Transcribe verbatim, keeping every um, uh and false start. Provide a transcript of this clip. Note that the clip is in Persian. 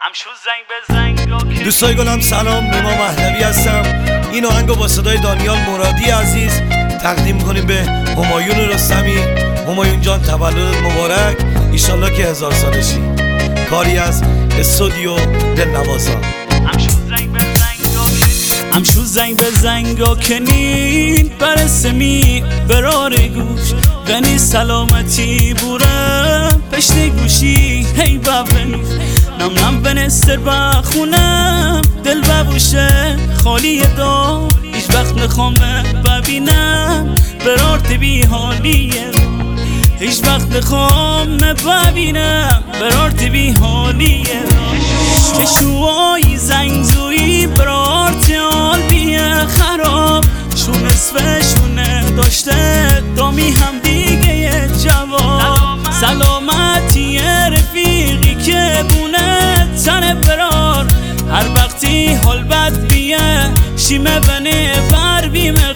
دوستای گلم سلام، نیما مهدوی هستم. این آهنگو با صدای دانیال مرادی عزیز تقدیم کنیم به همایون رستمی. همایون جان تولد مبارک، ایشالله که هزار سالشی. کاری از استودیو دلنوازان. امشو زنگ به زنگا کنین برسمی برار گوش غنی سلامتی بورم پشت گوشی هی بابن نم نم بنستر بخونم دل ببوشه خالی دار هیچ وقت نخوام ببینم برار تبی حالیه هیچ وقت نخوام ببینم برار تبی حالیه چشوهای زنگ زویی برار تیال بیه خراب شون اسفشونه داشته دامی هم دیگه یه جواب سلامتی رفیقی که بونه تنه برار هر وقتی حال بد بیه شیمه بنه بر بیمه